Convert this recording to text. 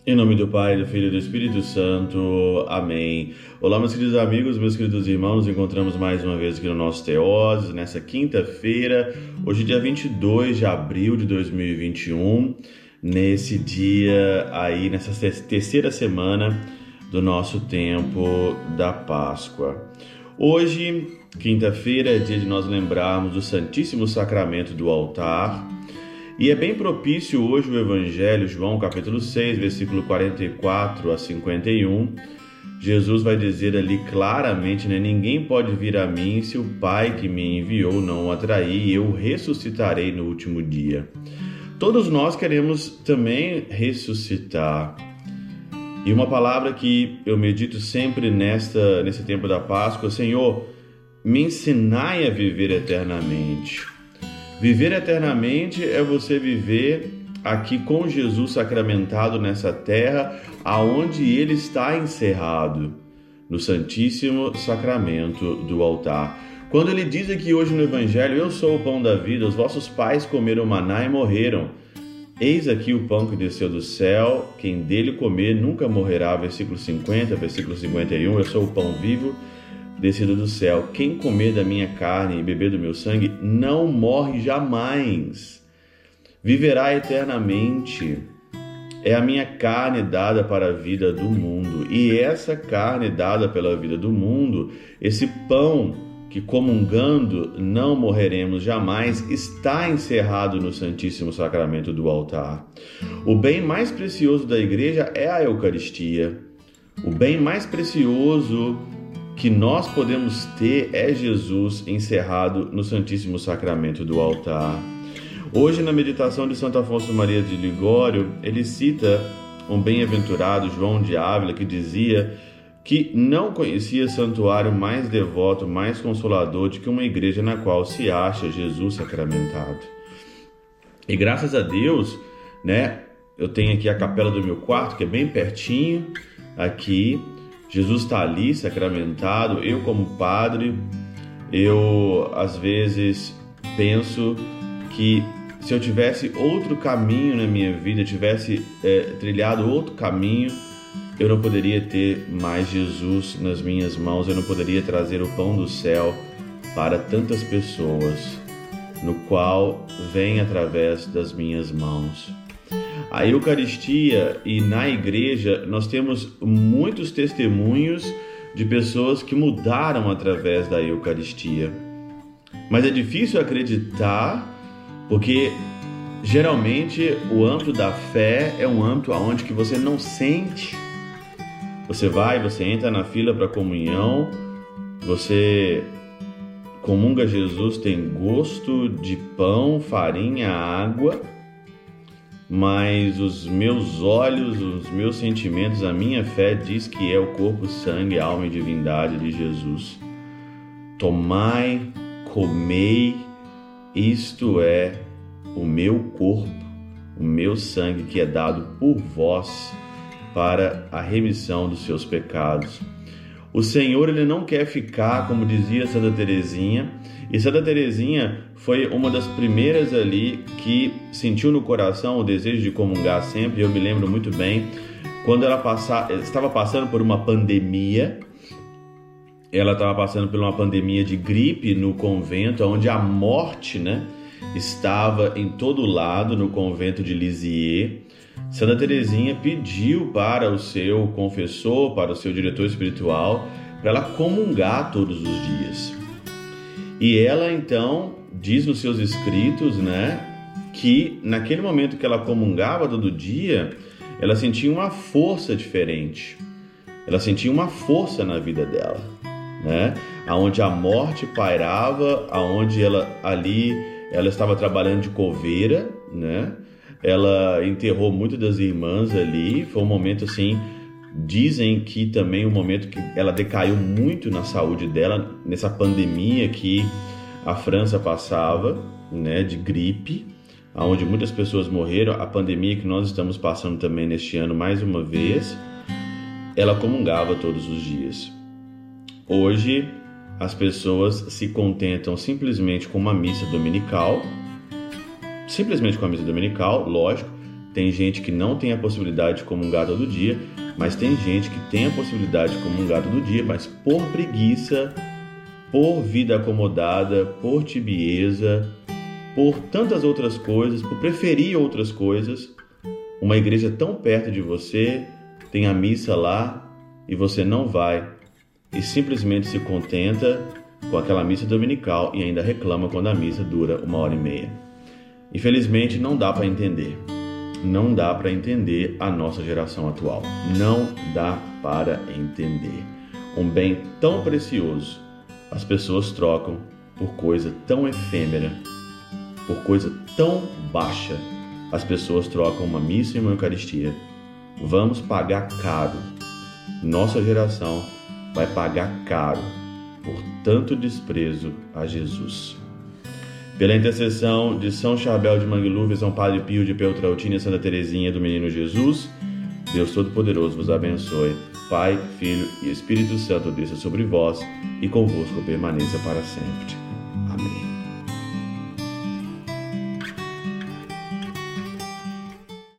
Em nome do Pai, do Filho e do Espírito Santo. Amém. Olá, meus queridos amigos, meus queridos irmãos. Nos encontramos mais uma vez aqui no nosso Teoses, nessa quinta-feira, hoje dia 22 de abril de 2021, nesse dia aí, nessa terceira semana do nosso tempo da Páscoa. Hoje, quinta-feira, é dia de nós lembrarmos do Santíssimo Sacramento do altar. E é bem propício hoje o Evangelho, João capítulo 6, versículo 44 a 51. Jesus vai dizer ali claramente, ninguém pode vir a mim se o Pai que me enviou não o atrair, e eu ressuscitarei no último dia. Todos nós queremos também ressuscitar. E uma palavra que eu medito sempre nesse tempo da Páscoa: Senhor, me ensinai a viver eternamente. Viver eternamente é você viver aqui com Jesus sacramentado nessa terra, aonde Ele está encerrado, no Santíssimo Sacramento do altar. Quando Ele diz aqui hoje no Evangelho: eu sou o pão da vida, os vossos pais comeram maná e morreram. Eis aqui o pão que desceu do céu, quem dele comer nunca morrerá. Versículo 50, versículo 51, eu sou o pão vivo descido do céu. Quem comer da minha carne e beber do meu sangue não morre jamais, viverá eternamente. É a minha carne dada para a vida do mundo. E essa carne dada pela vida do mundo, esse pão que comungando não morreremos jamais, está encerrado no Santíssimo Sacramento do altar. O bem mais precioso da igreja é a Eucaristia. O bem mais precioso que nós podemos ter é Jesus encerrado no Santíssimo Sacramento do altar. Hoje, na meditação de Santo Afonso Maria de Ligório, ele cita um bem-aventurado João de Ávila, que dizia que não conhecia santuário mais devoto, mais consolador do que uma igreja na qual se acha Jesus sacramentado. E graças a Deus, eu tenho aqui a capela do meu quarto, que é bem pertinho aqui. Jesus está ali sacramentado. Eu, como padre, eu às vezes penso que se eu tivesse outro caminho na minha vida, tivesse trilhado outro caminho, eu não poderia ter mais Jesus nas minhas mãos, eu não poderia trazer o pão do céu para tantas pessoas, no qual vem através das minhas mãos. A Eucaristia, e na igreja nós temos muitos testemunhos de pessoas que mudaram através da Eucaristia. Mas é difícil acreditar, porque geralmente o âmbito da fé é um âmbito onde que você não sente. Você entra na fila para a comunhão, você comunga Jesus, tem gosto de pão, farinha, água, mas os meus olhos, os meus sentimentos, a minha fé diz que é o corpo, sangue, alma e divindade de Jesus. Tomai, comei, isto é o meu corpo, o meu sangue que é dado por vós para a remissão dos seus pecados. O Senhor, Ele não quer ficar, como dizia Santa Teresinha, e Santa Teresinha foi uma das primeiras ali que sentiu no coração o desejo de comungar sempre. Eu me lembro muito bem, quando ela estava passando por uma pandemia, ela estava passando por uma pandemia de gripe no convento, onde a morte estava em todo lado, no convento de Lisieux. Santa Teresinha pediu para o seu confessor, para o seu diretor espiritual, para ela comungar todos os dias. E ela então diz nos seus escritos, que naquele momento que ela comungava todo dia, ela sentia uma força diferente. Ela sentia uma força na vida dela, aonde a morte pairava, aonde ela estava trabalhando de coveira, Ela enterrou muitas das irmãs ali. Foi um momento assim, dizem que também um momento que ela decaiu muito na saúde dela, nessa pandemia que a França passava, de gripe, onde muitas pessoas morreram. A pandemia que nós estamos passando também neste ano, mais uma vez, ela comungava todos os dias. Hoje, as pessoas se contentam simplesmente com uma missa dominical, lógico, tem gente que não tem a possibilidade de comungar todo dia, mas tem gente que tem a possibilidade de comungar todo dia, mas por preguiça, por vida acomodada, por tibieza, por tantas outras coisas, por preferir outras coisas, uma igreja tão perto de você, tem a missa lá e você não vai e simplesmente se contenta com aquela missa dominical e ainda reclama quando a missa dura 1h30. Infelizmente não dá para entender. Não dá para entender a nossa geração atual. Não dá para entender. Um bem tão precioso, as pessoas trocam por coisa tão efêmera, por coisa tão baixa. As pessoas trocam uma missa e uma eucaristia. Vamos pagar caro. Nossa geração vai pagar caro por tanto desprezo a Jesus. Pela intercessão de São Charbel de Mangluf, São Padre Pio de Peltrautina e Santa Teresinha do Menino Jesus, Deus Todo-Poderoso vos abençoe. Pai, Filho e Espírito Santo desça sobre vós e convosco permaneça para sempre.